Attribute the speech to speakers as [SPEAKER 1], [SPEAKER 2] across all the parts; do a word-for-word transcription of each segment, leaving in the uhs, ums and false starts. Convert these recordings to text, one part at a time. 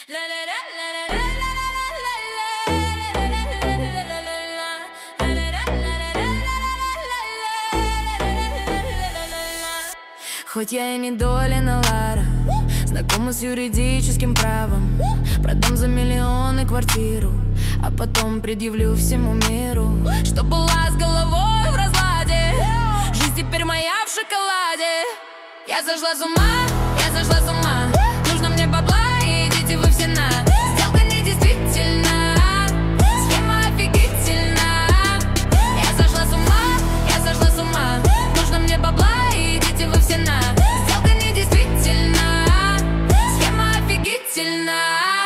[SPEAKER 1] Хоть я и не Долина Лара, знакома с юридическим правом, продам за миллионы квартиру, а потом предъявлю всему миру, что была с головой в разладе. Жизнь теперь моя в шоколаде. Я сошла с ума, я сошла с ума. Нужно мне бабла, и идите вы все на. Сделка недействительна, схема офигительна. Я сошла с ума, я сошла с ума. Нужно мне бабла, и идите вы все на. Сделка недействительна, схема офигительна.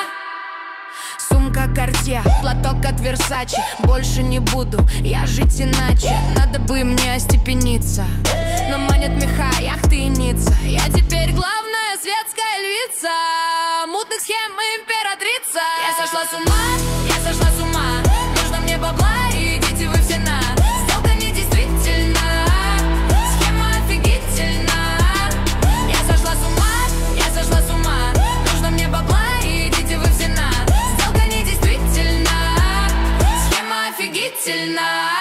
[SPEAKER 1] Сумка Cartier, платок от Versace. Больше не буду я жить иначе. Надо бы мне остепениться, но манят меха, яхты и Ницца. Я теперь главная светская львица, мутных схем императрица. Я сошла с ума, я сошла с ума. Нужно мне бабла, и идите вы все на. Сделка недействительна, схема офигительна. Я сошла с ума, я сошла с ума. Нужно мне бабла, и идите вы все на. Сделка недействительна, схема офигительна.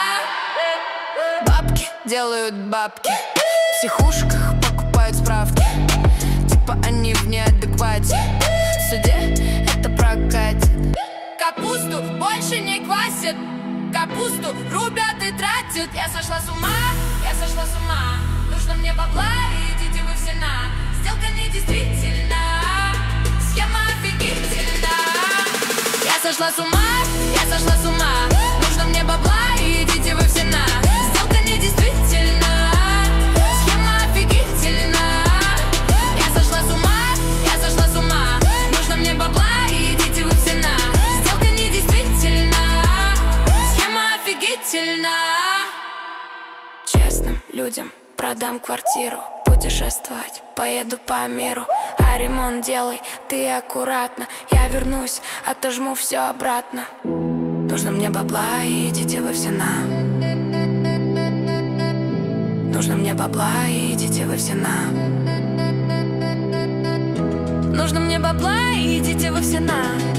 [SPEAKER 1] Бабки делают бабки, в психушках покупают справки, типа они в неадеквате. В суде это прокатит. Капусту больше не квасят, капусту рубят и тратят. Я сошла с ума, я сошла с ума. Нужно мне бабла, и идите вы все на. Сделка недействительна, схема офигительна. Я сошла с ума, я сошла с ума. Нужно мне бабла, и идите вы все на. Сделка недействительна, схема офигительна. Я сошла с ума, я сошла с ума. Нужно мне бабла, и идите вы все на. Сделка недействительна, схема офигительна. Честным людям продам квартиру, путешествовать поеду по миру. А ремонт делай ты аккуратно, я вернусь, отожму все обратно. Нужно мне бабла, и идите вы все на. Нужно мне бабла, и идите вы все на. Нужно мне бабла, и идите вы все на.